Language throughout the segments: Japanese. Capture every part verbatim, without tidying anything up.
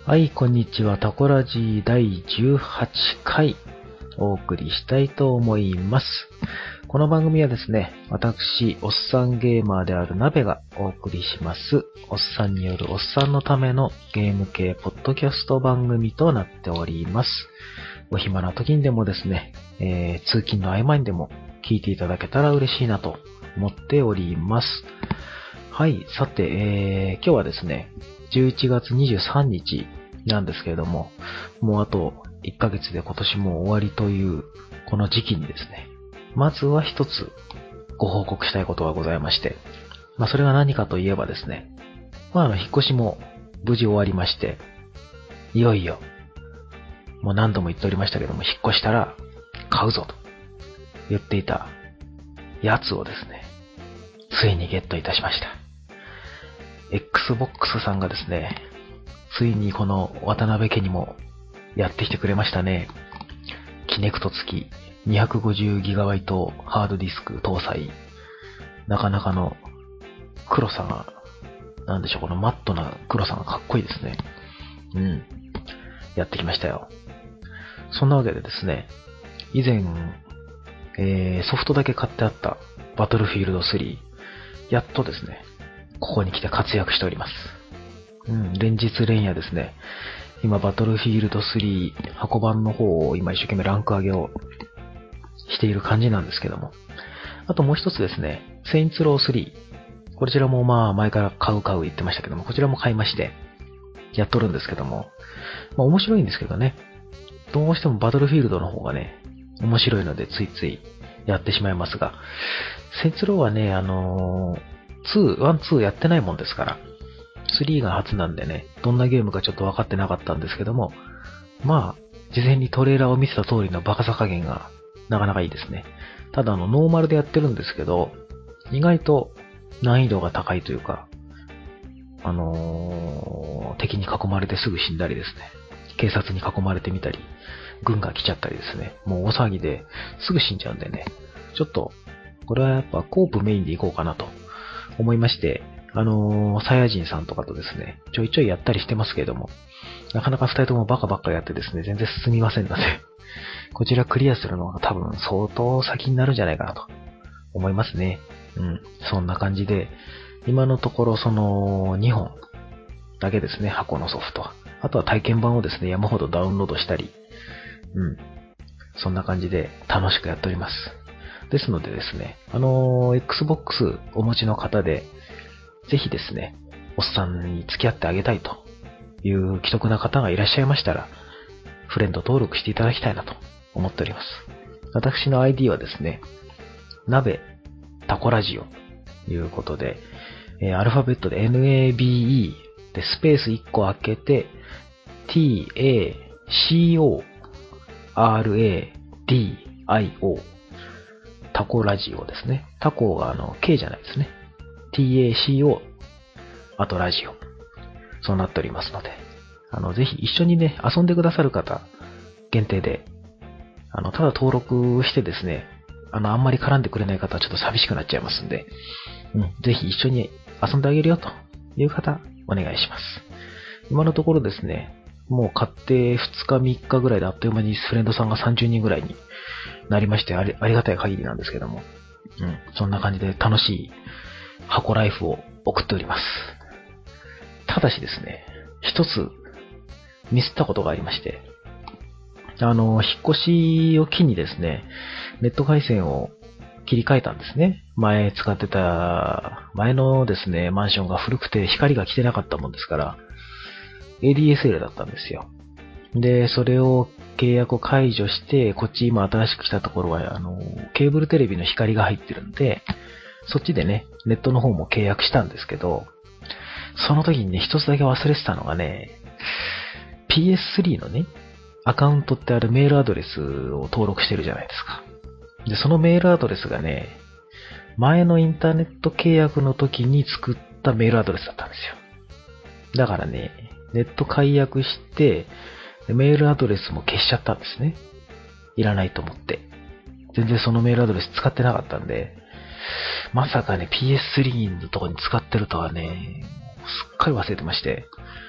はい、こんにちは。タコラジだいじゅうはちかいお送りしたいと思います。この番組はですね、私、おっさんゲーマーである鍋がお送りします。おっさんによるおっさんのためのゲーム系ポッドキャスト番組となっております。お暇な時にでもですね、えー、通勤の合間にでも聞いていただけたら嬉しいなと思っております。はい、さて、えー、今日はですね、じゅういちがつにじゅうさんにちなんですけれども、もうあといっかげつで今年も終わりというこの時期にですね、まずは一つご報告したいことがございまして、まあそれが何かといえばですね、まああの引っ越しも無事終わりまして、いよいよ、もう何度も言っておりましたけども、引っ越したら買うぞと言っていたやつをですね、ついにゲットいたしました。Xbox さんがですね、ついにこの渡辺家にもやってきてくれましたね。キネクト付き にひゃくごじゅうギガバイト ハードディスク搭載。なかなかの黒さが、なんでしょう、このマットな黒さがかっこいいですね。うん。やってきましたよ。そんなわけでですね、以前、えー、ソフトだけ買ってあったバトルフィールドスリー、やっとですね、ここに来て活躍しております。うん、連日連夜ですね、今バトルフィールドスリー箱版の方を今一生懸命ランク上げをしている感じなんですけども。あともう一つですね、セインツロースリー。こちらもまあ前から買う買う言ってましたけども、こちらも買いまして、やっとるんですけども。まあ面白いんですけどね。どうしてもバトルフィールドの方がね、面白いのでついついやってしまいますが、セインツローはね、あのー、に、ワン、ツーやってないもんですから、スリーが初なんでね、どんなゲームかちょっと分かってなかったんですけども、まあ、事前にトレーラーを見せた通りのバカさ加減がなかなかいいですね。ただあの、ノーマルでやってるんですけど、意外と難易度が高いというか、あのー、敵に囲まれてすぐ死んだりですね。警察に囲まれてみたり、軍が来ちゃったりですね。もう大騒ぎですぐ死んじゃうんでね。ちょっと、これはやっぱコープメインでいこうかなと思いまして、あのー、サイヤ人さんとかとですね、ちょいちょいやったりしてますけれども、なかなか二人ともバカばっかやってですね、全然進みませんので、こちらクリアするのが多分相当先になるんじゃないかなと思いますね。うん。そんな感じで、今のところそのにほんだけですね、箱のソフト。あとは体験版をですね、山ほどダウンロードしたり、うん。そんな感じで楽しくやっております。ですのでですね、あのー、Xbox お持ちの方で、ぜひですね、おっさんに付き合ってあげたいという既得な方がいらっしゃいましたら、フレンド登録していただきたいなと思っております。私の アイディー はですね、鍋タコラジオということで、えー、アルファベットで ナベ でスペースいっこ開けて タコラジオ タコラジオですね。タコがあの K じゃないですね。タコ あとラジオ。そうなっておりますので、あのぜひ一緒にね遊んでくださる方限定で、あのただ登録してですね、あのあんまり絡んでくれない方はちょっと寂しくなっちゃいますんで、うん、ぜひ一緒に遊んであげるよという方お願いします。今のところですね、もう買ってふつかみっかぐらいであっという間にフレンドさんがさんじゅうにんぐらいになりまして、あり、ありがたい限りなんですけども、うん、そんな感じで楽しい箱ライフを送っております。ただしですね、一つミスったことがありまして、あの、引っ越しを機にですね、ネット回線を切り替えたんですね。前使ってた、前のですね、マンションが古くて光が来てなかったもんですから、エーディーエスエル だったんですよ。で、それを契約を解除して、こっち今新しく来たところは、あの、ケーブルテレビの光が入ってるんで、そっちでね、ネットの方も契約したんですけど、その時にね、一つだけ忘れてたのがね、ピーエススリー のね、アカウントってあるメールアドレスを登録してるじゃないですか。で、そのメールアドレスがね、前のインターネット契約の時に作ったメールアドレスだったんですよ。だからね、ネット解約して、メールアドレスも消しちゃったんですね。いらないと思って。全然そのメールアドレス使ってなかったんで、まさかね、ピーエススリー のとこに使ってるとはね、すっかり忘れてまして、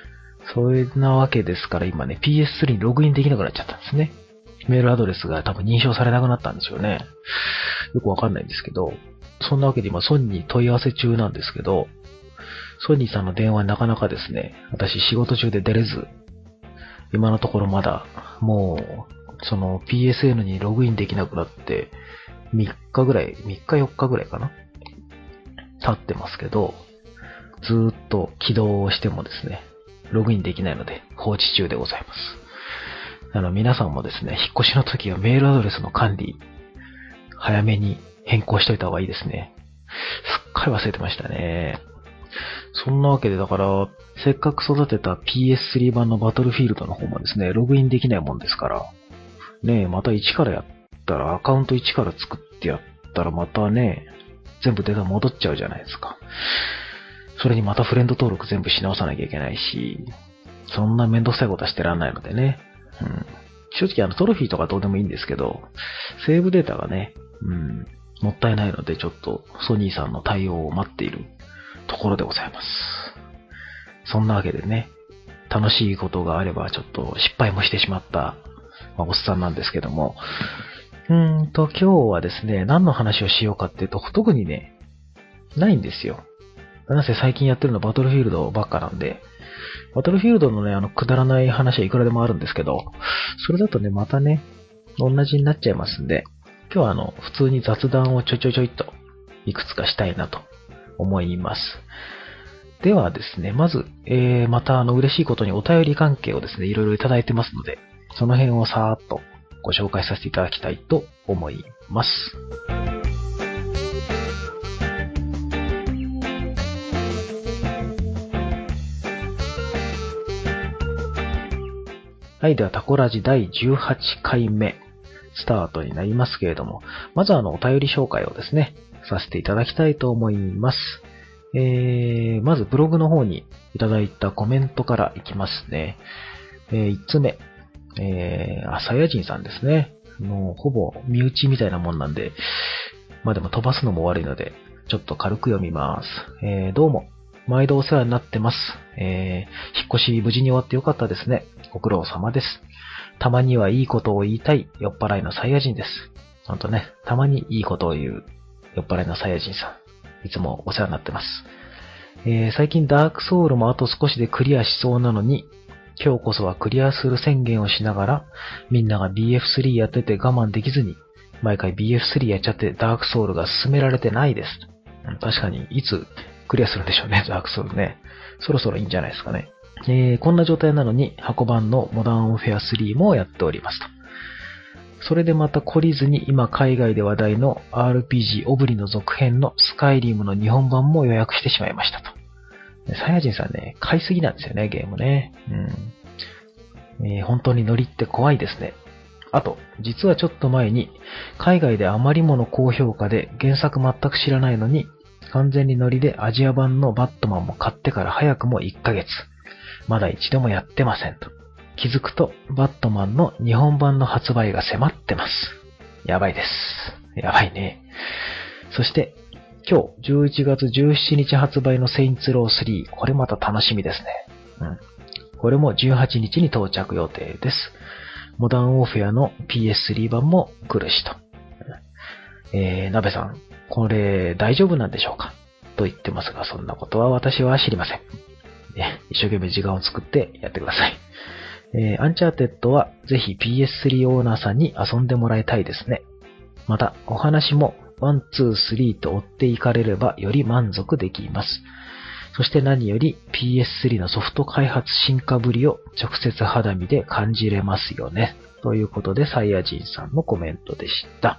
そんなわけですから今ね、ピーエススリー にログインできなくなっちゃったんですね。メールアドレスが多分認証されなくなったんですよね。よくわかんないんですけど、そんなわけで今ソニーに問い合わせ中なんですけど、ソニーさんの電話になかなかですね、私仕事中で出れず、今のところまだ、もう、その ピーエスエヌ にログインできなくなって、みっかぐらい、みっかよっかぐらいかな経ってますけど、ずーっと起動してもですね、ログインできないので放置中でございます。あの、皆さんもですね、引っ越しの時はメールアドレスの管理、早めに変更しといた方がいいですね。すっかり忘れてましたね。そんなわけで、だから、せっかく育てた ピーエススリー 版のバトルフィールドの方もですね、ログインできないもんですから、ねえ、また一からやったら、アカウント一から作ってやったら、またね、全部データ戻っちゃうじゃないですか。それにまたフレンド登録全部し直さなきゃいけないし、そんなめんどくさいことはしてらんないのでね。うん、正直あのトロフィーとかどうでもいいんですけど、セーブデータがね、うん、もったいないのでちょっとソニーさんの対応を待っているところでございます。そんなわけでね、楽しいことがあればちょっと失敗もしてしまった、まあ、おっさんなんですけども、うーんと今日はですね、何の話をしようかっていうと特にね、ないんですよ。なぜ最近やってるのはバトルフィールドばっかなんで、バトルフィールドのね、あの、くだらない話はいくらでもあるんですけど、それだとね、またね、同じになっちゃいますんで、今日はあの、普通に雑談をちょいちょいちょいっと、いくつかしたいなと思います。ではですね、まず、えー、またあの、嬉しいことにお便り関係をですね、いろいろいただいてますので、その辺をさーっとご紹介させていただきたいと思います。はい、ではタコラジだいじゅうはちかいめスタートになりますけれども、まずあのお便り紹介をですね、させていただきたいと思います。えー、まずブログの方にいただいたコメントからいきますね。えー、いつつめ、えー、あさやじんさんですね。もうほぼ身内みたいなもんなんで、まあでも飛ばすのも悪いので、ちょっと軽く読みます。えー、どうも。毎度お世話になってます。えー、引っ越し無事に終わってよかったですね。ご苦労様です。たまにはいいことを言いたい酔っ払いのサイヤ人です。ほんとね、たまにいいことを言う酔っ払いのサイヤ人さん。いつもお世話になってます。えー、最近ダークソウルもあと少しでクリアしそうなのに、今日こそはクリアする宣言をしながら、みんなが ビーエフスリー やってて我慢できずに、毎回 ビーエフスリー やっちゃってダークソウルが進められてないです。確かに、いつクリアするんでしょうね、ダークソウルね。そろそろいいんじゃないですかね。えー、こんな状態なのに、箱版のモダンオンフェアスリーもやっておりますと。それでまた懲りずに今海外で話題の アールピージー オブリの続編のスカイリムの日本版も予約してしまいましたと。サイヤ人さんね、買いすぎなんですよね、ゲームね。うんえー、本当にノリって怖いですね。あと、実はちょっと前に、海外であまりもの高評価で原作全く知らないのに、完全にノリでアジア版のバットマンも買ってから早くもいっかげつ。まだ一度もやってませんと。気づくと、バットマンの日本版の発売が迫ってます。やばいです。やばいね。そして、今日じゅういちがつじゅうしちにち発売のセインツロースリー、これまた楽しみですね。うん。これもじゅうはちにちに到着予定です。モダンオーフェアの ピーエススリー 版も来るしと。えー、なべさん、これ大丈夫なんでしょうかと言ってますが、そんなことは私は知りません。ね、一生懸命時間を作ってやってください。えー、アンチャーテッドはぜひ ピーエススリー オーナーさんに遊んでもらいたいですね。また、お話もワン、ツー、スリーと追っていかれればより満足できます。そして何より ピーエススリー のソフト開発進化ぶりを直接肌身で感じれますよね。ということで、サイヤ人さんのコメントでした。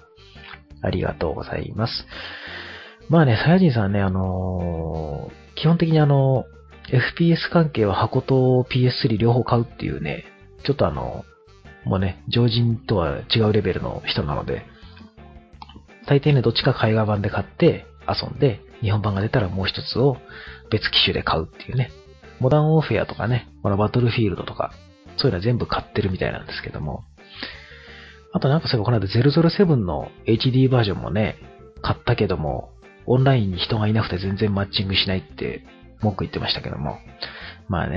ありがとうございます。まあね、サイヤ人さんね、あのー、基本的にあの、エフピーエス 関係は箱と ピーエススリー 両方買うっていうね、ちょっとあの、もうね、常人とは違うレベルの人なので、大抵ね、どっちか海外版で買って遊んで、日本版が出たらもう一つを別機種で買うっていうね。モダンオーフェアとかね、バトルフィールドとか、そういうのは全部買ってるみたいなんですけども。あとなんかそういえばこの間ゼロゼロセブンの エイチディー バージョンもね、買ったけども、オンラインに人がいなくて全然マッチングしないって文句言ってましたけども。まあね、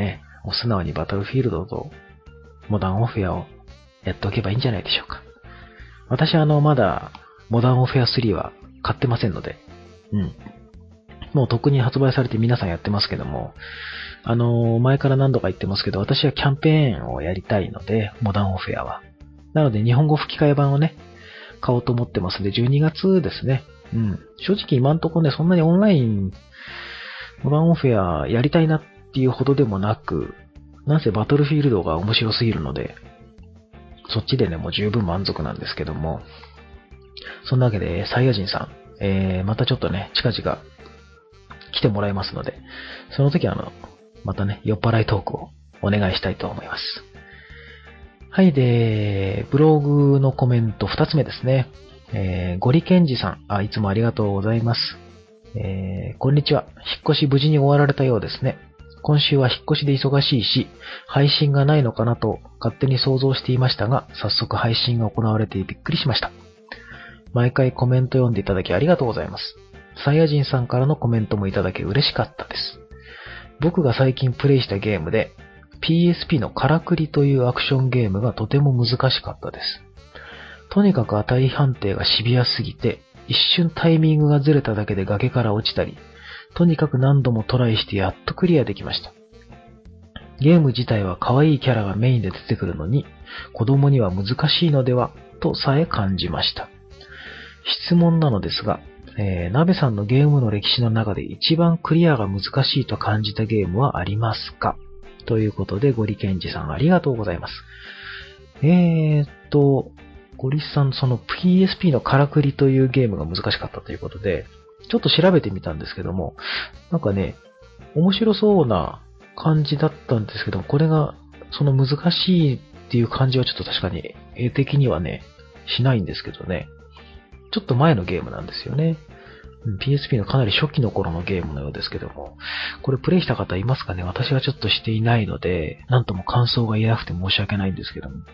もう素直にバトルフィールドとモダンオフェアをやっておけばいいんじゃないでしょうか。私はあの、まだモダンオフェアスリーは買ってませんので、うん。もうとっくに発売されて皆さんやってますけども、あのー、前から何度か言ってますけど、私はキャンペーンをやりたいので、モダンオフェアは。なので日本語吹き替え版をね、買おうと思ってますので、じゅうにがつですね。うん。正直今んとこね、そんなにオンライン、モダンオフェアやりたいなっていうほどでもなく、なんせバトルフィールドが面白すぎるので、そっちでね、もう十分満足なんですけども、そんなわけで、サイヤ人さん、えー、またちょっとね、近々来てもらいますので、その時はあの、またね、酔っ払いトークをお願いしたいと思います。はい、で、ブログのコメント二つ目ですね。えー、ゴリケンジさん、あ、いつもありがとうございます。えー、こんにちは。引っ越し無事に終わられたようですね。今週は引っ越しで忙しいし、配信がないのかなと勝手に想像していましたが、早速配信が行われてびっくりしました。毎回コメント読んでいただきありがとうございます。サイヤ人さんからのコメントもいただけ嬉しかったです。僕が最近プレイしたゲームで、ピーエスピー のカラクリというアクションゲームがとても難しかったです。とにかく当たり判定がシビアすぎて、一瞬タイミングがずれただけで崖から落ちたり、とにかく何度もトライしてやっとクリアできました。ゲーム自体は可愛いキャラがメインで出てくるのに、子供には難しいのでは、とさえ感じました。質問なのですが、えー、ナベさんのゲームの歴史の中で一番クリアが難しいと感じたゲームはありますか？ということで、ゴリケンジさんありがとうございます。えーっと、ゴリさん、その ピーエスピー のカラクリというゲームが難しかったということで、ちょっと調べてみたんですけども、なんかね、面白そうな感じだったんですけども、これがその難しいっていう感じはちょっと確かに絵的にはね、しないんですけどね。ちょっと前のゲームなんですよね。ピーエスピー のかなり初期の頃のゲームのようですけども、これプレイした方いますかね？私はちょっとしていないので、なんとも感想が言えなくて申し訳ないんですけども。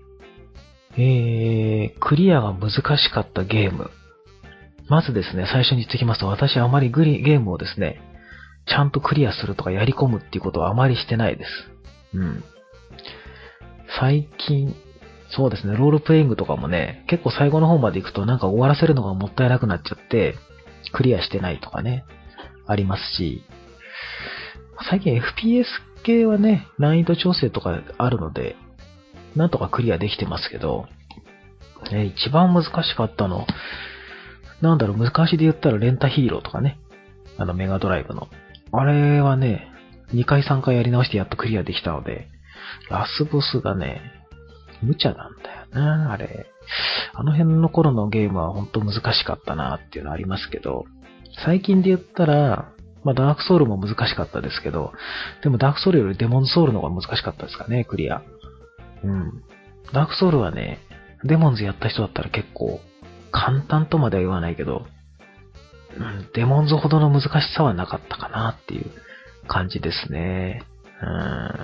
えー、クリアが難しかったゲーム。まずですね、最初に言ってきますと、私はあまりグリゲームをですね、ちゃんとクリアするとかやり込むっていうことはあまりしてないです。うん。最近、そうですね、ロールプレイングとかもね、結構最後の方まで行くとなんか終わらせるのがもったいなくなっちゃって、クリアしてないとかね、ありますし、最近 エフピーエス 系はね、難易度調整とかあるので、なんとかクリアできてますけど、え一番難しかったの、なんだろう、昔で言ったらレンタヒーローとかね、あのメガドライブの。あれはね、にかいさんかいやり直してやっとクリアできたので、ラスボスがね、無茶なんだよな、あれ。あの辺の頃のゲームは本当難しかったなっていうのはありますけど、最近で言ったら、まあダークソウルも難しかったですけど、でもダークソウルよりデモンズソウルの方が難しかったですかね、クリア。うん。ダークソウルはね、デモンズやった人だったら結構、簡単とまでは言わないけど、うん、デモンズほどの難しさはなかったかなっていう感じですね。うん。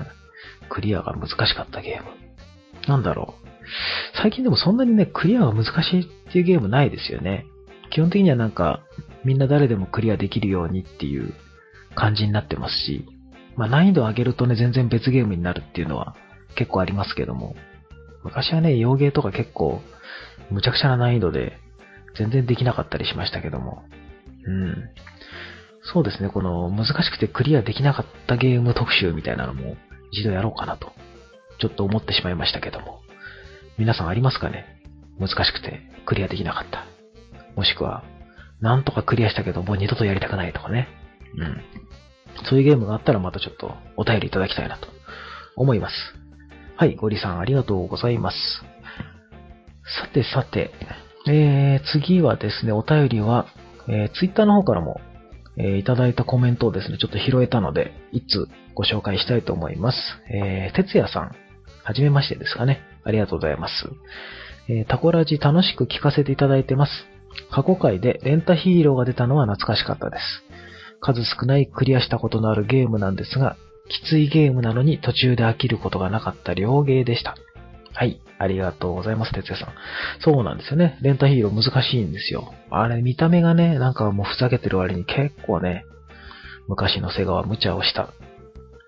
クリアが難しかったゲーム。なんだろう。最近でもそんなにね、クリアが難しいっていうゲームないですよね。基本的にはなんか、みんな誰でもクリアできるようにっていう感じになってますし、まあ難易度を上げるとね、全然別ゲームになるっていうのは結構ありますけども、昔はね、洋ゲーとか結構、むちゃくちゃな難易度で、全然できなかったりしましたけども、うん。そうですね、この難しくてクリアできなかったゲーム特集みたいなのも一度やろうかなと、ちょっと思ってしまいましたけども。皆さんありますかね？難しくてクリアできなかった。もしくは、なんとかクリアしたけどもう二度とやりたくないとかね。うん。そういうゲームがあったらまたちょっとお便りいただきたいなと思います。はい、ゴリさんありがとうございます。さてさて、えー、次はですね、お便りは、えー、ツイッターの方からも、えー、いただいたコメントをですね、ちょっと拾えたので、いつご紹介したいと思います。えー、哲也さん、はじめましてですかね。ありがとうございます。えー、タコラジ楽しく聞かせていただいてます。過去回でレンタヒーローが出たのは懐かしかったです。数少ないクリアしたことのあるゲームなんですが、きついゲームなのに途中で飽きることがなかった両ゲーでした。はい、ありがとうございます、哲也さん。そうなんですよね。レンタヒーロー難しいんですよ。あれ、見た目がね、なんかもうふざけてる割に結構ね、昔のセガは無茶をした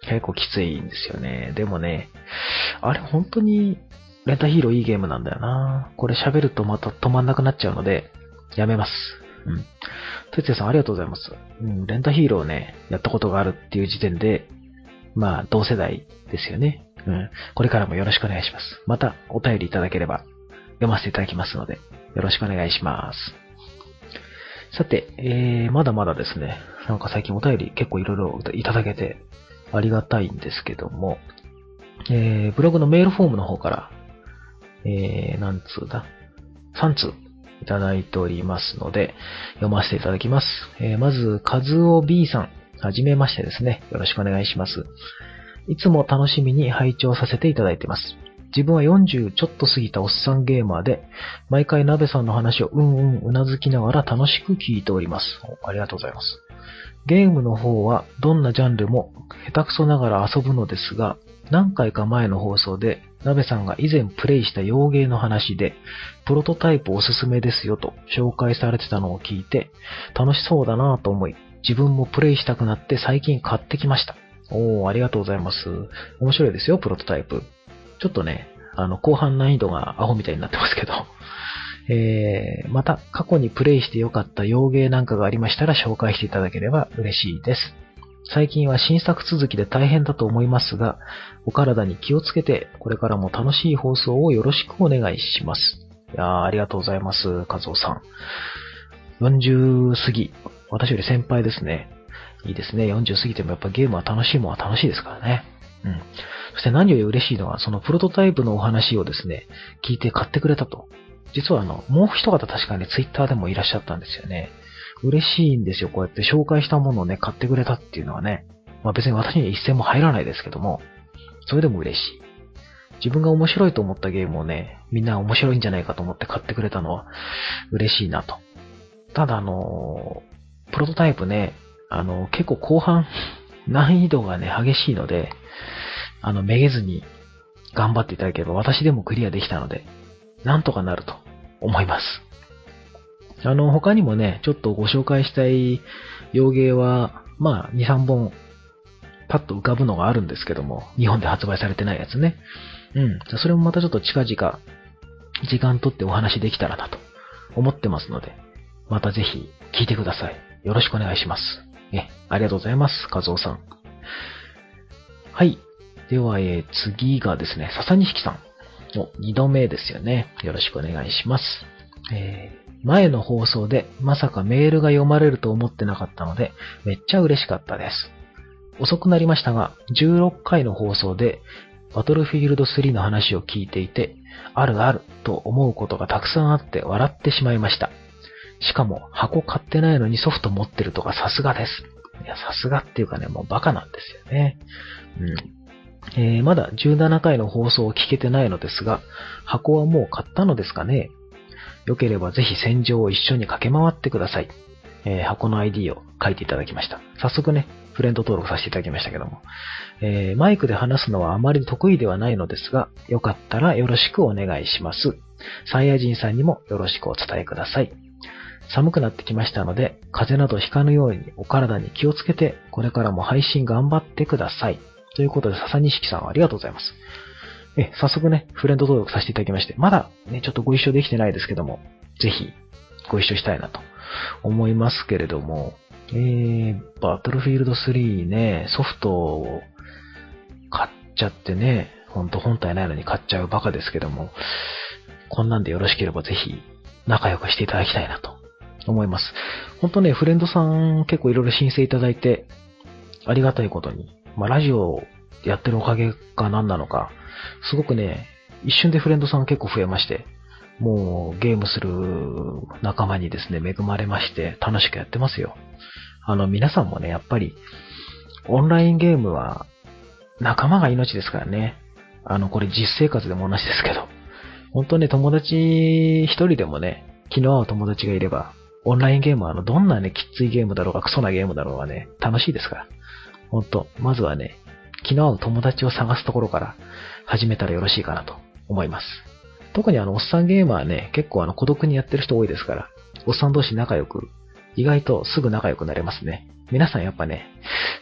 結構きついんですよね。でもね、あれ本当にレンタヒーローいいゲームなんだよな。これ喋るとまた止まんなくなっちゃうので、やめます。うん。哲也さんありがとうございます。うん、レンタヒーローね、やったことがあるっていう時点で、まあ、同世代ですよね。うん。これからもよろしくお願いします。また、お便りいただければ、読ませていただきますので、よろしくお願いします。さて、えー、まだまだですね、なんか最近お便り結構いろいろいただけて、ありがたいんですけども、えー、ブログのメールフォームの方から、えー、何通だ ?さん 通いただいておりますので、読ませていただきます。えー、まず、かずお B さん、はじめましてですね。よろしくお願いします。いつも楽しみに拝聴させていただいています。自分はよんじゅうちょっと過ぎたおっさんゲーマーで、毎回鍋さんの話をうんうんうなずきながら楽しく聞いております。ありがとうございます。ゲームの方はどんなジャンルも下手くそながら遊ぶのですが、何回か前の放送で、鍋さんが以前プレイした洋ゲーの話で、プロトタイプおすすめですよと紹介されてたのを聞いて、楽しそうだなぁと思い、自分もプレイしたくなって最近買ってきました。おー、ありがとうございます。面白いですよ、プロトタイプ。ちょっとね、あの、後半難易度がアホみたいになってますけど。えー、また、過去にプレイして良かった洋ゲーなんかがありましたら紹介していただければ嬉しいです。最近は新作続きで大変だと思いますが、お体に気をつけて、これからも楽しい放送をよろしくお願いします。いやー、ありがとうございます、和夫さん。よんじゅう過ぎ。私より先輩ですね。いいですね。よんじゅう過ぎてもやっぱゲームは楽しいものは楽しいですからね。うん。そして何より嬉しいのは、そのプロトタイプのお話をですね、聞いて買ってくれたと。実はあの、もう一方確かにツイッターでもいらっしゃったんですよね。嬉しいんですよ。こうやって紹介したものをね、買ってくれたっていうのはね。まあ別に私には一銭も入らないですけども、それでも嬉しい。自分が面白いと思ったゲームをね、みんな面白いんじゃないかと思って買ってくれたのは嬉しいなと。ただあの、プロトタイプね、あの、結構後半、難易度がね、激しいので、あの、めげずに頑張っていただければ私でもクリアできたので、なんとかなると思います。あの、他にもね、ちょっとご紹介したい洋芸は、まあ、に、さんぼん、パッと浮かぶのがあるんですけども、日本で発売されてないやつね。うん。それもまたちょっと近々、時間取ってお話できたらなと思ってますので、またぜひ聞いてください。よろしくお願いします。え、ありがとうございます、和夫さん。はい。では、えー、次がですね、笹錦さん。お、二度目ですよね。よろしくお願いします。えー前の放送でまさかメールが読まれると思ってなかったので、めっちゃ嬉しかったです。遅くなりましたが、じゅうろっかいの放送で、バトルフィールドスリーの話を聞いていて、あるあると思うことがたくさんあって笑ってしまいました。しかも、箱買ってないのにソフト持ってるとかさすがです。いや、さすがっていうかね、もうバカなんですよね。うん。えー、まだじゅうななかいの放送を聞けてないのですが、箱はもう買ったのですかね。よければぜひ戦場を一緒に駆け回ってください。えー、箱の アイディー を書いていただきました。早速ね、フレンド登録させていただきましたけども。えー、マイクで話すのはあまり得意ではないのですが、よかったらよろしくお願いします。サイヤ人さんにもよろしくお伝えください。寒くなってきましたので、風邪などひかぬようにお体に気をつけて、これからも配信頑張ってください。ということで、笹錦さんありがとうございます。え、早速ね、フレンド登録させていただきまして、まだね、ちょっとご一緒できてないですけども、ぜひご一緒したいなと思いますけれども、えー、バトルフィールドスリーね、ソフトを買っちゃってね、ほんと本体ないのに買っちゃうバカですけども、こんなんでよろしければぜひ仲良くしていただきたいなと思います。ほんとね、フレンドさん結構いろいろ申請いただいて、ありがたいことに、まあラジオやってるおかげか何なのか、すごくね、一瞬でフレンドさん結構増えまして、もうゲームする仲間にですね、恵まれまして楽しくやってますよ。あの皆さんもね、やっぱりオンラインゲームは仲間が命ですからね。あの、これ実生活でも同じですけど。本当ね、友達一人でもね、気の合う友達がいれば、オンラインゲームはあの、どんなね、きついゲームだろうがクソなゲームだろうがね、楽しいですから。本当まずはね、気の合う友達を探すところから始めたらよろしいかなと思います。特にあの、おっさんゲーマーね、結構あの、孤独にやってる人多いですから、おっさん同士仲良く、意外とすぐ仲良くなれますね。皆さんやっぱね、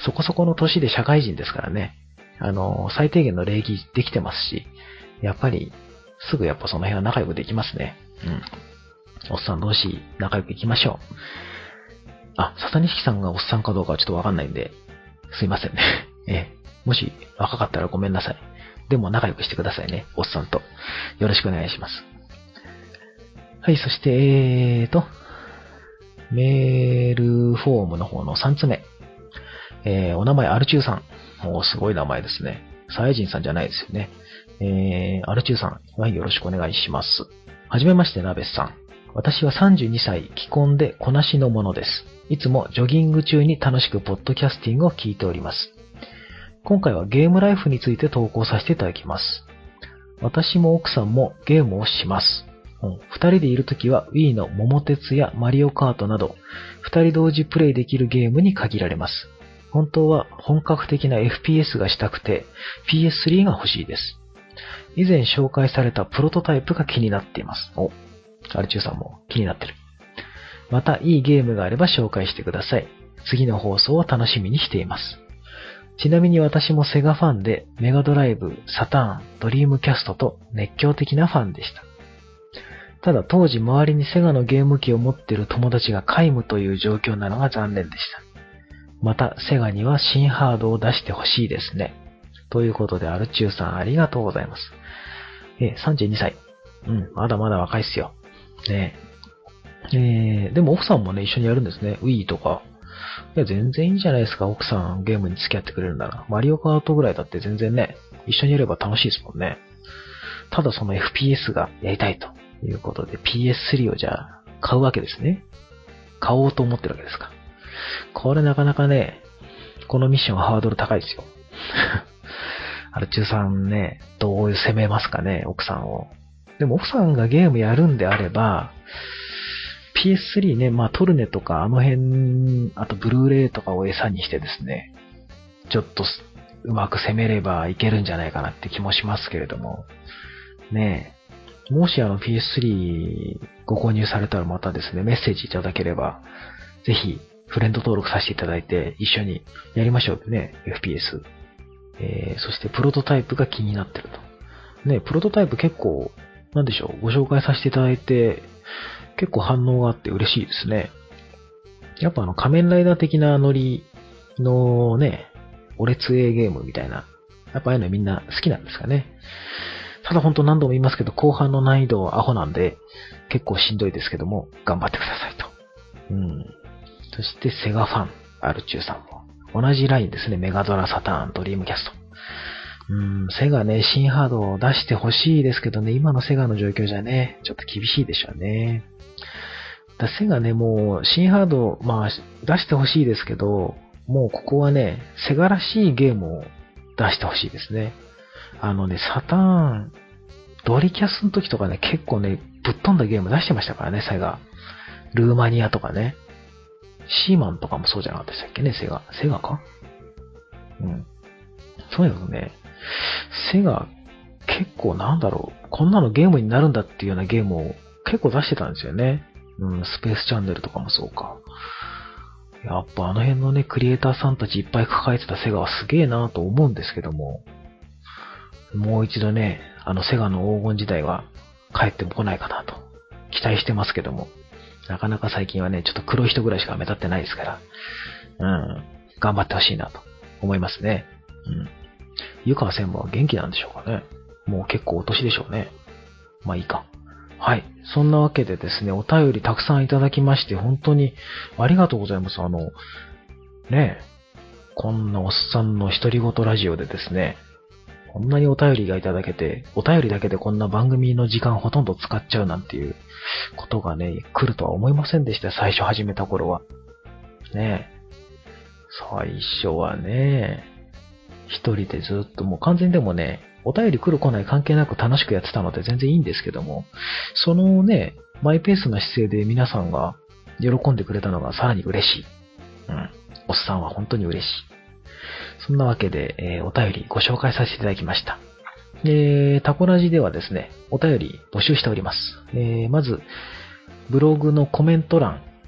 そこそこの年で社会人ですからね。あの、最低限の礼儀できてますし、やっぱり、すぐやっぱその辺は仲良くできますね。うん。おっさん同士仲良くいきましょう。あ、サタニシキさんがおっさんかどうかはちょっとわかんないんで、すいませんね。ええ。もし若かったらごめんなさい。でも仲良くしてくださいね。おっさんと。よろしくお願いします。はい、そして、えーと、メールフォームの方のさんつめ。えー、お名前アルチューさん。おー、すごい名前ですね。サイジンさんじゃないですよね。えー、アルチューさん。はい、よろしくお願いします。はじめまして、ナベスさん。私はさんじゅうにさい、既婚でこなしのものです。いつもジョギング中に楽しくポッドキャスティングを聞いております。今回はゲームライフについて投稿させていただきます。私も奥さんもゲームをします。二人でいるときは Wii の桃鉄やマリオカートなど、二人同時プレイできるゲームに限られます。本当は本格的な エフピーエス がしたくて ピーエススリー が欲しいです。以前紹介されたプロトタイプが気になっています。お、アルチューさんも気になってる。またいいゲームがあれば紹介してください。次の放送を楽しみにしています。ちなみに私もセガファンでメガドライブ、サターン、ドリームキャストと熱狂的なファンでした。ただ当時周りにセガのゲーム機を持っている友達が皆無という状況なのが残念でした。またセガには新ハードを出してほしいですね。ということでアルチューさんありがとうございます。え、さんじゅうにさい。うん、まだまだ若いっすよ。ねえ。えー、でも奥さんもね、一緒にやるんですね。Wii とか。いや、全然いいじゃないですか。奥さんゲームに付き合ってくれるなら。マリオカートぐらいだって全然ね、一緒にやれば楽しいですもんね。ただその エフピーエス がやりたいということで ピーエススリー をじゃあ買うわけですね。買おうと思ってるわけですか。これなかなかね、このミッションはハードル高いですよ。アルチューさんね、どう攻めますかね、奥さんを。でも奥さんがゲームやるんであれば、ピーエススリー ね、まあトルネとかあの辺、あとブルーレイとかを餌にしてですね、ちょっとうまく攻めればいけるんじゃないかなって気もしますけれども、ねえ、もしあの ピーエススリー ご購入されたらまたですね、メッセージいただければ、ぜひフレンド登録させていただいて一緒にやりましょうね、エフピーエス。えー、そしてプロトタイプが気になってると。ね、プロトタイプ結構、なんでしょう、ご紹介させていただいて、結構反応があって嬉しいですね。やっぱあの仮面ライダー的なノリのね、俺強えゲームみたいな、やっぱああいうのみんな好きなんですかね。ただ本当何度も言いますけど、後半の難易度はアホなんで、結構しんどいですけども、頑張ってくださいと。うん。そしてセガファン、アルチューさんも。同じラインですね。メガドラ、サターン、ドリームキャスト。うん、セガね、新ハードを出してほしいですけどね、今のセガの状況じゃね、ちょっと厳しいでしょうね。だセガね、もう新ハード、まあ、出してほしいですけど、もうここはね、セガらしいゲームを出してほしいですね。あのね、サターン、ドリキャスの時とかね、結構ね、ぶっ飛んだゲーム出してましたからね、セガ。ルーマニアとかね。シーマンとかもそうじゃなかったでしたっけね、セガ。セガかうん。とにかくね、セガ、結構なんだろう、こんなのゲームになるんだっていうようなゲームを結構出してたんですよね。うん、スペースチャンネルとかもそうか。やっぱあの辺のね、クリエイターさんたちいっぱい抱えてたセガはすげえなと思うんですけども、もう一度ね、あのセガの黄金時代は帰っても来ないかなと期待してますけども、なかなか最近はね、ちょっと黒い人ぐらいしか目立ってないですから、うん、頑張ってほしいなと思いますね。うん。湯川専務は元気なんでしょうかね。もう結構お年でしょうね。まあいいか。はい。そんなわけでですね、お便りたくさんいただきまして、本当にありがとうございます。あの、ねえ、こんなおっさんの独り言ラジオでですね、こんなにお便りがいただけて、お便りだけでこんな番組の時間ほとんど使っちゃうなんていうことがね、来るとは思いませんでした。最初始めた頃は。ねえ。最初はね、一人でずっともう完全にでもね、お便り来る来ない関係なく楽しくやってたので全然いいんですけども、そのね、マイペースな姿勢で皆さんが喜んでくれたのがさらに嬉しい。うん。おっさんは本当に嬉しい。そんなわけで、えー、お便りご紹介させていただきました。で、タコラジではですね、お便り募集しております。えー、まず、ブログのコメント欄、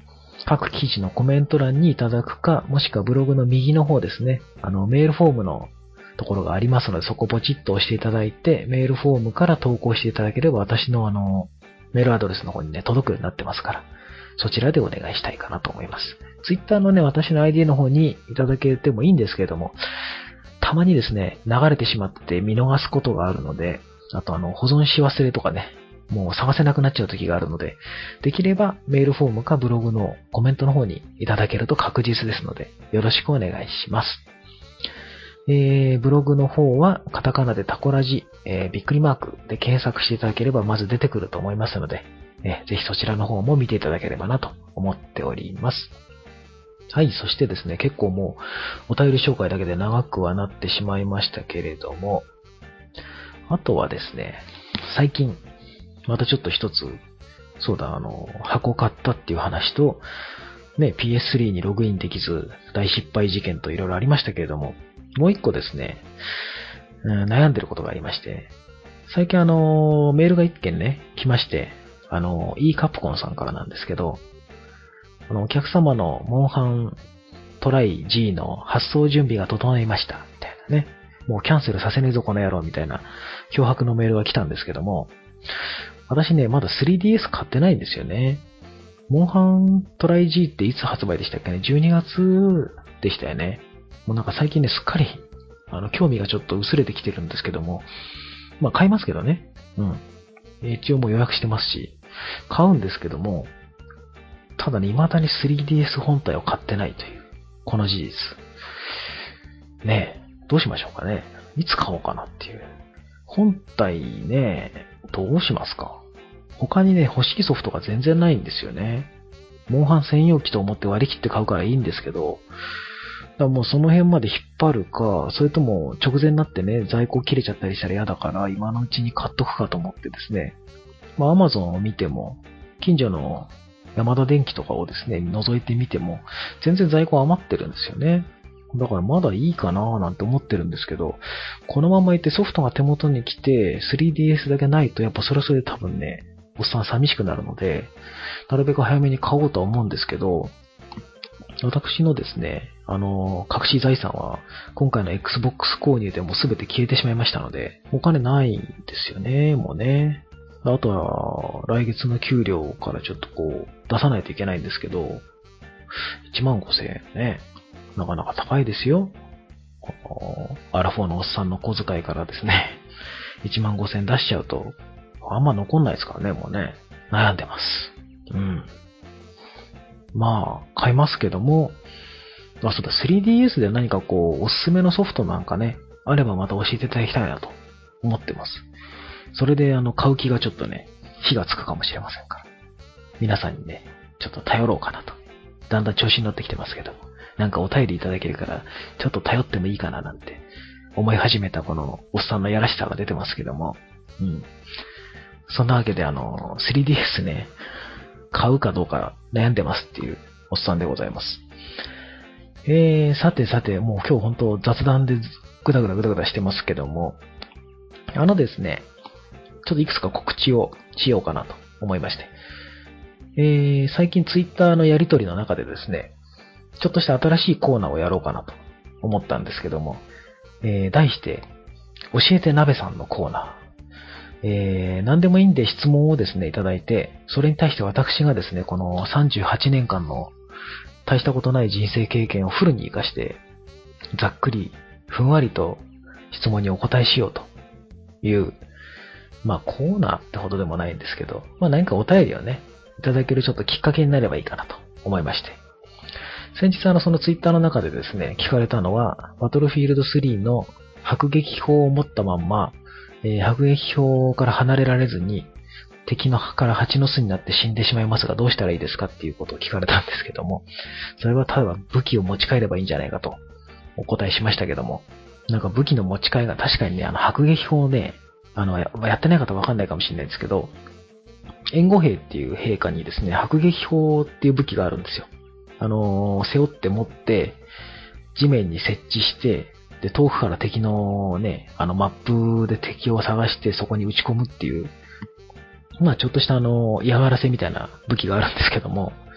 各記事のコメント欄にいただくか、もしくはブログの右の方ですね、あの、メールフォームのところがありますので、そこポチッと押していただいて、メールフォームから投稿していただければ、私のあの、メールアドレスの方にね、届くようになってますから、そちらでお願いしたいかなと思います。ツイッターのね、私の アイディー の方にいただけてもいいんですけれども、たまにですね、流れてしまって見逃すことがあるので、あとあの、保存し忘れとかね、もう探せなくなっちゃう時があるので、できればメールフォームかブログのコメントの方にいただけると確実ですので、よろしくお願いします。えー、ブログの方はカタカナでタコラジ、えー、びっくりマークで検索していただければまず出てくると思いますので、えー、ぜひそちらの方も見ていただければなと思っております。はい、そしてですね、結構もうお便り紹介だけで長くはなってしまいましたけれども、あとはですね、最近、またちょっと一つ、そうだ、あの、箱買ったっていう話と、ね、ピーエススリー にログインできず、大失敗事件といろいろありましたけれども、もう一個ですね、うん、悩んでることがありまして、最近あの、メールが一件ね、来まして、あの、e カプコンさんからなんですけど、あの、お客様のモンハントライ G の発送準備が整いました、みたいなね。もうキャンセルさせねえぞこの野郎、みたいな脅迫のメールが来たんですけども、私ね、まだ スリーディーエス 買ってないんですよね。モンハントライ G っていつ発売でしたっけね？ じゅうにがつでしたよね。もうなんか最近ね、すっかり、あの、興味がちょっと薄れてきてるんですけども、まあ買いますけどね。うん。一応もう予約してますし、買うんですけども、ただね、未だに スリーディーエス 本体を買ってないという、この事実。ねえ、どうしましょうかね。いつ買おうかなっていう。本体ね、どうしますか？他にね、欲しいソフトが全然ないんですよね。モンハン専用機と思って割り切って買うからいいんですけど、だからもうその辺まで引っ張るか、それとも直前になってね、在庫切れちゃったりしたら嫌だから、今のうちに買っとくかと思ってですね。まあ Amazon を見ても、近所のヤマダ電機とかをですね、覗いてみても、全然在庫余ってるんですよね。だからまだいいかなーなんて思ってるんですけど、このままいってソフトが手元に来て スリーディーエス だけないとやっぱそれはそれで多分ね、おっさん寂しくなるので、なるべく早めに買おうとは思うんですけど、私のですね、あの、隠し財産は今回の Xbox 購入でも全て消えてしまいましたので、お金ないんですよね、もうね。あとは、来月の給料からちょっとこう、出さないといけないんですけど、いちまんごせんえんね。なかなか高いですよ。このアラフォーのおっさんの小遣いからですね、いちまんごせんえん出しちゃうと、あんま残んないですからね、もうね。悩んでます。うん。まあ、買いますけども、あ、そうだ、スリーディーエス で何かこう、おすすめのソフトなんかね、あればまた教えていただきたいなと思ってます。それで、あの、買う気がちょっとね、火がつくかもしれませんから。皆さんにね、ちょっと頼ろうかなと。だんだん調子に乗ってきてますけども。なんかお便りいただけるから、ちょっと頼ってもいいかななんて、思い始めたこの、おっさんのやらしさが出てますけども。うん。そんなわけで、あの、スリーディーエス ね、買うかどうか悩んでますっていうおっさんでございます。えー、さてさて、もう今日本当雑談でぐだぐだぐだぐだしてますけども、あのですね、ちょっといくつか告知をしようかなと思いまして。えー、最近ツイッターのやりとりの中でですね、ちょっとした新しいコーナーをやろうかなと思ったんですけども、えー、題して、教えて鍋さんのコーナー。えー、何でもいいんで質問をですね、いただいて、それに対して私がですね、このさんじゅうはちねんかんの大したことない人生経験をフルに活かして、ざっくり、ふんわりと質問にお答えしようという、まあコーナーってほどでもないんですけど、まあ何かお便りをね、いただけるちょっときっかけになればいいかなと思いまして。先日あのそのツイッターの中でですね、聞かれたのは、バトルフィールドスリーの迫撃砲を持ったまんま、えー、迫撃砲から離れられずに、敵のから蜂の巣になって死んでしまいますがどうしたらいいですかっていうことを聞かれたんですけども、それはただ武器を持ち帰ればいいんじゃないかとお答えしましたけども、なんか武器の持ち帰りが確かにね、あの迫撃砲ね、あの、やってない方わかんないかもしれないですけど、援護兵っていう兵科にですね、迫撃砲っていう武器があるんですよ。あのー、背負って持って、地面に設置して、で、遠くから敵のね、あのマップで敵を探してそこに撃ち込むっていう、まあちょっとしたあの、嫌がらせみたいな武器があるんですけども、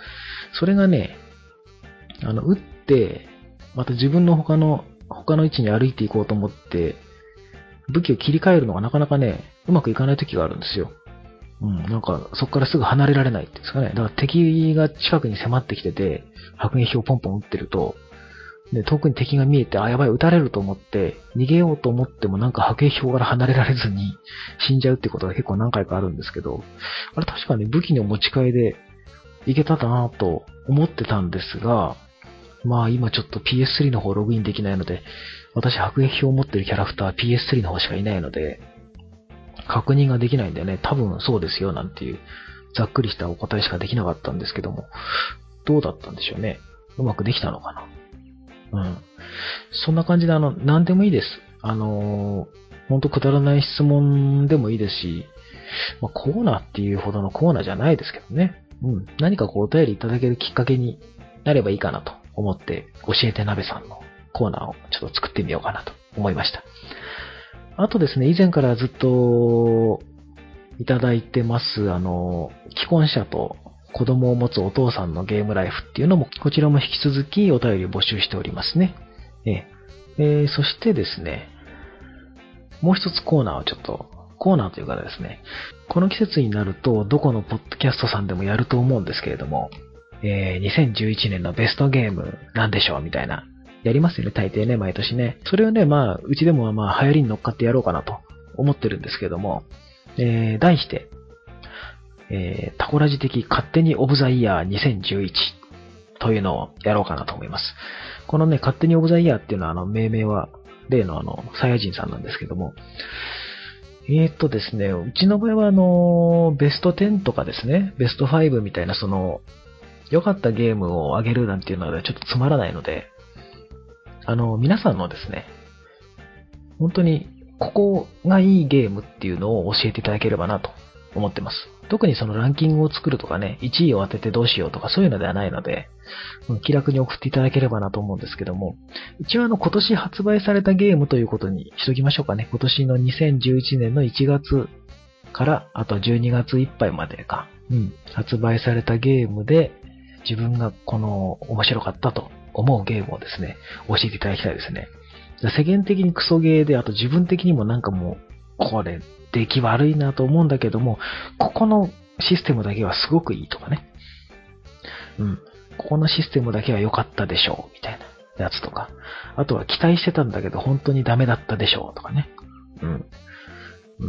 それがね、あの、撃って、また自分の他の、他の位置に歩いていこうと思って、武器を切り替えるのがなかなかね、うまくいかない時があるんですよ。うん、なんか、そこからすぐ離れられないっていうんですかね。だから敵が近くに迫ってきてて、迫撃をポンポン撃ってると、で、遠くに敵が見えて、あ、やばい、撃たれると思って、逃げようと思ってもなんか迫撃砲から離れられずに死んじゃうってことが結構何回かあるんですけど、あれ確かね、武器の持ち替えでいけたかなと思ってたんですが、まあ今ちょっと ピーエススリー の方ログインできないので、私迫撃砲を持ってるキャラクターは ピーエススリー の方しかいないので、確認ができないんだよね。多分そうですよなんていうざっくりしたお答えしかできなかったんですけども、どうだったんでしょうね。うまくできたのかな。うん。そんな感じで、あの、何でもいいです。あのー、ほんとくだらない質問でもいいですし、まあ、コーナーっていうほどのコーナーじゃないですけどね。うん。何かこうお便りいただけるきっかけになればいいかなと思って、教えてなべさんのコーナーをちょっと作ってみようかなと思いました。あとですね、以前からずっといただいてます、あの、既婚者と子供を持つお父さんのゲームライフっていうのも、こちらも引き続きお便りを募集しておりますね。ええー、そしてですね、もう一つコーナーをちょっと、コーナーというかですね、この季節になると、どこのポッドキャストさんでもやると思うんですけれども、えー、にせんじゅういちねんのベストゲームなんでしょうみたいな。やりますよね、大抵ね、毎年ね。それをね、まあ、うちでもまあ、流行りに乗っかってやろうかなと思ってるんですけれども、えー、題して、えー、タコラジ的勝手にオブザイヤーにせんじゅういちというのをやろうかなと思います。このね、勝手にオブザイヤーっていうのは、あの、命名は、例のあの、サイヤ人さんなんですけども、えーっとですね、うちの場合はあの、ベストじゅうとかですね、ベストごみたいなその、良かったゲームをあげるなんていうのはちょっとつまらないので、あの、皆さんのですね、本当に、ここがいいゲームっていうのを教えていただければなと思ってます。特にそのランキングを作るとかね、いちいを当ててどうしようとかそういうのではないので、気楽に送っていただければなと思うんですけども、一応あの今年発売されたゲームということにしときましょうかね。今年のにせんじゅういちねんのいちがつから、あとはじゅうにがついっぱいまでか、うん、発売されたゲームで、自分がこの面白かったと思うゲームをですね、教えていただきたいですね。世間的にクソゲーで、あと自分的にもなんかもう、これ、出来悪いなと思うんだけども、ここのシステムだけはすごくいいとかね。うん。ここのシステムだけは良かったでしょう、みたいなやつとか。あとは期待してたんだけど本当にダメだったでしょう、とかね。うん。うん。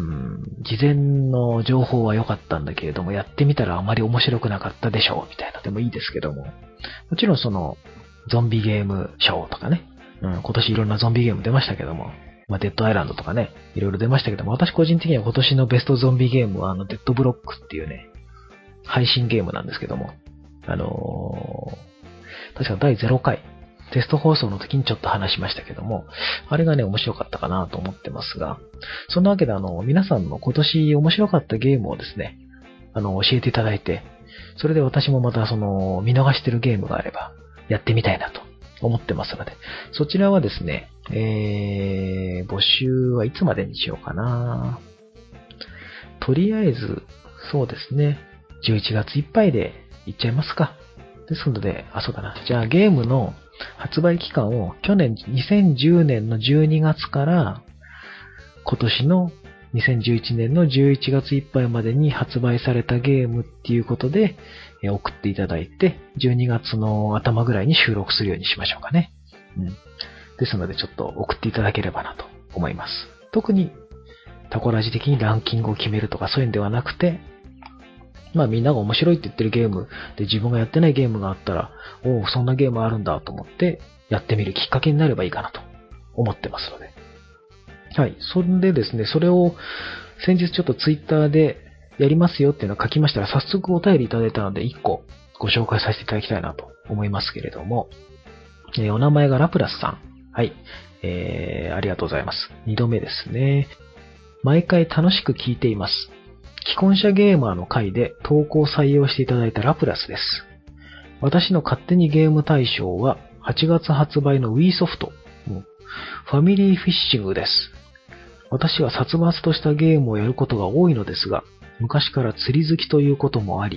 事前の情報は良かったんだけれども、やってみたらあまり面白くなかったでしょう、みたいなでもいいですけども。もちろんその、ゾンビゲームショーとかね。うん、今年いろんなゾンビゲーム出ましたけども。まあ、デッドアイランドとかね、いろいろ出ましたけども、私個人的には今年のベストゾンビゲームはあの、デッドブロックっていうね、配信ゲームなんですけども、あのー、確かだいゼロかい、テスト放送の時にちょっと話しましたけども、あれがね、面白かったかなと思ってますが、そんなわけであの、皆さんの今年面白かったゲームをですね、あの、教えていただいて、それで私もまたその、見逃してるゲームがあれば、やってみたいなと思ってますので、そちらはですね、えー、募集はいつまでにしようかな。とりあえず、そうですね、じゅういちがついっぱいでいっちゃいますか。ですので、あ、そうだな。じゃあゲームの発売期間を去年にせんじゅうねんのじゅうにがつから今年のにせんじゅういちねんのじゅういちがついっぱいまでに発売されたゲームっていうことで送っていただいて、じゅうにがつの頭ぐらいに収録するようにしましょうかね。うん。ですのでちょっと送っていただければなと思います。特にタコラジ的にランキングを決めるとかそういうんではなくて、まあみんなが面白いって言ってるゲームで自分がやってないゲームがあったら、おお、そんなゲームあるんだと思ってやってみるきっかけになればいいかなと思ってますので。はい。それでですね、それを先日ちょっとツイッターでやりますよっていうのを書きましたら、早速お便りいただいたのでいっこご紹介させていただきたいなと思いますけれども、えー、お名前がラプラスさん。はい。えー、ありがとうございます。にどめですね。毎回楽しく聞いています。既婚者ゲーマーの回で投稿を採用していただいたラプラスです。私の勝手にゲーム対象ははちがつ発売の Wii ソフト、ファミリーフィッシングです。私は殺伐としたゲームをやることが多いのですが、昔から釣り好きということもあり、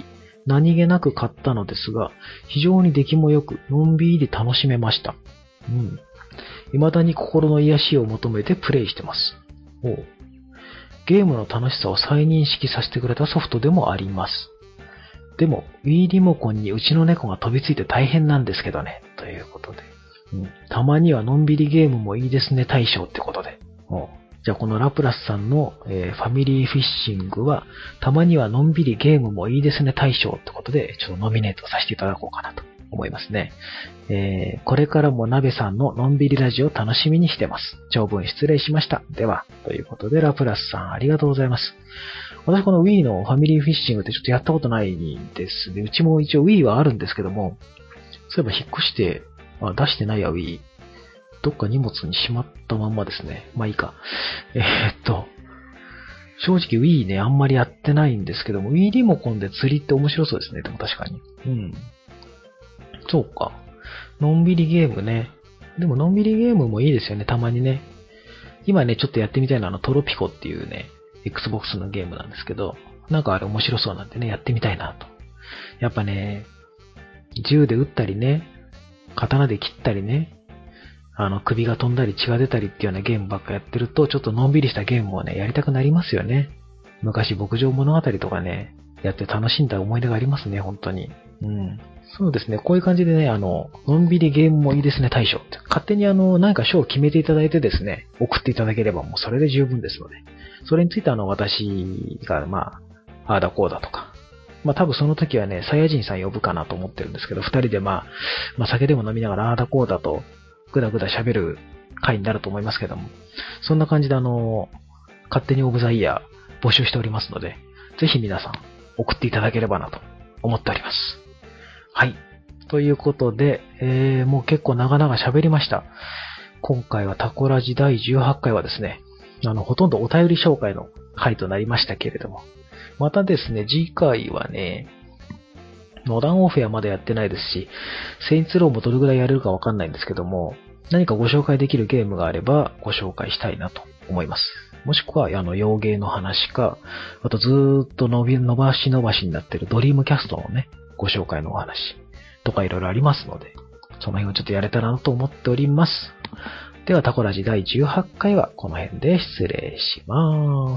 何気なく買ったのですが、非常に出来も良く、のんびり楽しめました。うん。未だに心の癒しを求めてプレイしてます。おう。ゲームの楽しさを再認識させてくれたソフトでもあります。でも、Wii リモコンにうちの猫が飛びついて大変なんですけどね。ということで。うん、たまにはのんびりゲームもいいですね大賞ってことで。おう。じゃあこのラプラスさんの、えー、ファミリーフィッシングは、たまにはのんびりゲームもいいですね大賞ってことで、ちょっとノミネートさせていただこうかなと思いますね。えー、これからも鍋さんののんびりラジオ楽しみにしてます。長文失礼しました。では、ということでラプラスさんありがとうございます。私この Wii のファミリーフィッシングってちょっとやったことないんですね。うちも一応 Wii はあるんですけども、そういえば引っ越して、あ、出してないや Wii。どっか荷物にしまったまんまですね。まあいいか。えー、っと、正直 Wii ね、あんまりやってないんですけども、Wii リモコンで釣りって面白そうですね。でも確かに。うん。そうか。のんびりゲームね。でものんびりゲームもいいですよね、たまにね。今ね、ちょっとやってみたいのはあのトロピコっていうね、Xbox のゲームなんですけど、なんかあれ面白そうなんでね、やってみたいなと。やっぱね、銃で撃ったりね、刀で切ったりね、あの、首が飛んだり血が出たりっていうようなゲームばっかやってると、ちょっとのんびりしたゲームをね、やりたくなりますよね。昔、牧場物語とかね、やって楽しんだ思い出がありますね、本当に。うん。そうですね、こういう感じでね、あの、のんびりゲームもいいですね、大賞。勝手にあの、何か賞を決めていただいてですね、送っていただければもうそれで十分ですので。それについてあの、私が、まあ、ああだこうだとか。まあ多分その時はね、サイヤ人さん呼ぶかなと思ってるんですけど、二人でまあ、まあ酒でも飲みながらああだこうだと、ぐだぐだ喋る回になると思いますけども、そんな感じであの、勝手にオブザイヤー募集しておりますので、ぜひ皆さん送っていただければなと思っております。はい。ということで、えー、もう結構長々喋りました。今回はタコラジだいじゅうはちかいはですね、あの、ほとんどお便り紹介の回となりましたけれども、またですね、次回はね、モダンオーフェアまだやってないですし、セインツローもどれぐらいやれるかわかんないんですけども、何かご紹介できるゲームがあればご紹介したいなと思います。もしくは、あの、洋芸の話か、あとずーっと伸び、伸ばし伸ばしになってるドリームキャストのね、ご紹介のお話とかいろいろありますので、その辺をちょっとやれたらなと思っております。では、タコラジだいじゅうはちかいはこの辺で失礼します。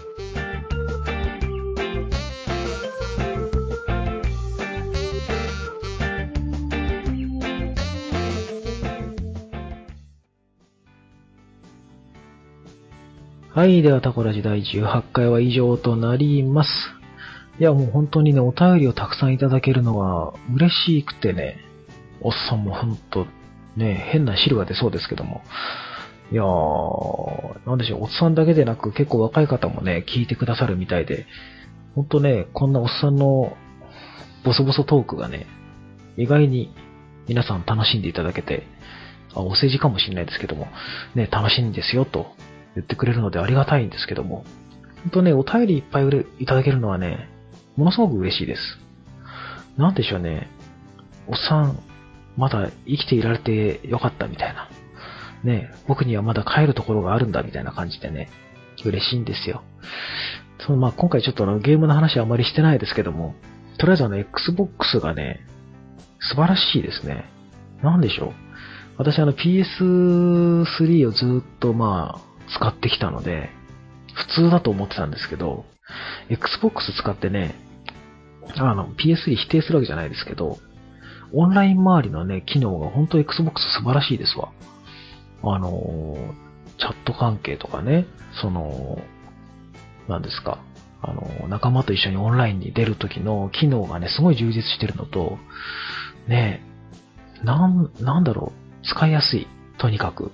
はい。では、タコラジだいじゅうはちかいは以上となります。いや、もう本当にね、お便りをたくさんいただけるのは嬉しくてね、おっさんも本当、ね、変な汁が出そうですけども。いやー、なんでしょう、おっさんだけでなく結構若い方もね、聞いてくださるみたいで、本当ね、こんなおっさんのボソボソトークがね、意外に皆さん楽しんでいただけて、あ、お世辞かもしれないですけども、ね、楽しいんですよと言ってくれるのでありがたいんですけども、本当ね、お便りいっぱいいただけるのはね、ものすごく嬉しいです。なんでしょうね、おっさん、まだ生きていられてよかったみたいな。ね、僕にはまだ帰るところがあるんだみたいな感じでね、嬉しいんですよ。そのまあ今回ちょっとあのゲームの話はあまりしてないですけども、とりあえずあの Xbox がね、素晴らしいですね。なんでしょう。私あの ピーエススリー をずっとまあ使ってきたので、普通だと思ってたんですけど、Xbox 使ってね、あの ピーエススリー 否定するわけじゃないですけど、オンライン周りのね、機能が本当 Xbox 素晴らしいですわ。あの、チャット関係とかね、その、何ですか、あの、仲間と一緒にオンラインに出る時の機能がね、すごい充実してるのと、ね、なん、なんだろう、使いやすい。とにかく。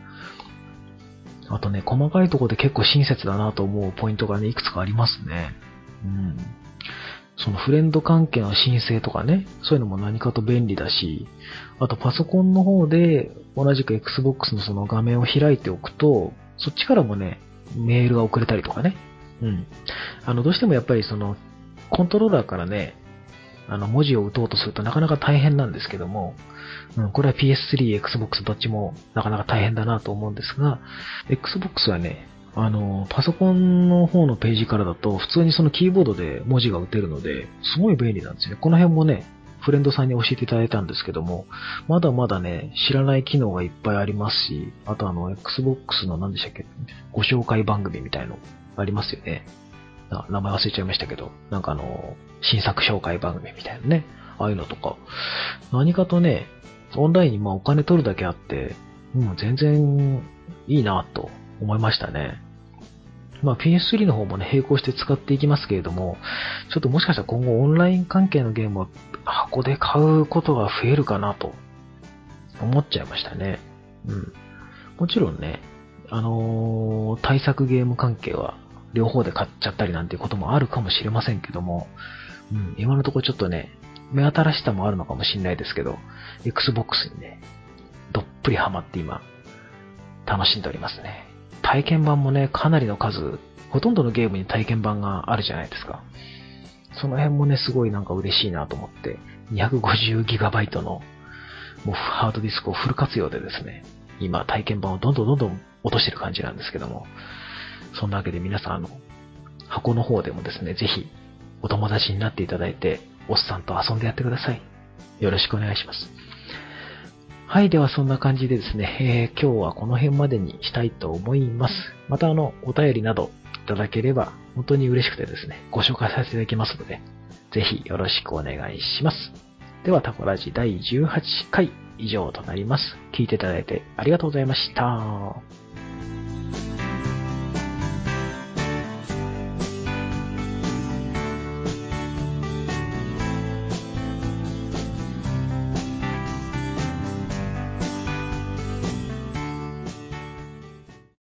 あとね、細かいところで結構親切だなと思うポイントがね、いくつかありますね。うん。そのフレンド関係の申請とかね、そういうのも何かと便利だし、あとパソコンの方で同じく Xbox のその画面を開いておくと、そっちからもね、メールが送れたりとかね。うん。あの、どうしてもやっぱりその、コントローラーからね、あの、文字を打とうとするとなかなか大変なんですけども、うん、これは ピーエススリー、Xbox どっちもなかなか大変だなと思うんですが、Xbox はね、 あの、パソコンの方のページからだと、普通にそのキーボードで文字が打てるので、すごい便利なんですよね。この辺もね、フレンドさんに教えていただいたんですけども、まだまだね、知らない機能がいっぱいありますし、あとあの、Xbox の何でしたっけ、ご紹介番組みたいのありますよね。な名前忘れちゃいましたけど、なんかあの、新作紹介番組みたいなね。ああいうのとか。何かとね、オンラインにまあお金取るだけあって、もう全然いいなと思いましたね。まあ ピーエススリー の方もね、並行して使っていきますけれども、ちょっともしかしたら今後オンライン関係のゲームを箱で買うことが増えるかなと思っちゃいましたね。うん。もちろんね、あのー対策ゲーム関係は両方で買っちゃったりなんていうこともあるかもしれませんけども、うん、今のところちょっとね、目新しさもあるのかもしれないですけど、Xbox にね、どっぷりハマって今、楽しんでおりますね。体験版もね、かなりの数、ほとんどのゲームに体験版があるじゃないですか。その辺もね、すごいなんか嬉しいなと思って、にひゃくごじゅうギガバイト のもうハードディスクをフル活用でですね、今体験版をどんどんどんどん落としてる感じなんですけども、そんなわけで皆さんあの、箱の方でもですね、ぜひお友達になっていただいて、おっさんと遊んでやってください。よろしくお願いします。はい、ではそんな感じでですね、えー、今日はこの辺までにしたいと思います。またあの、お便りなどいただければ本当に嬉しくてですね、ご紹介させていただきますので、ぜひよろしくお願いします。ではタコラジだいじゅうはちかい以上となります。聞いていただいてありがとうございました。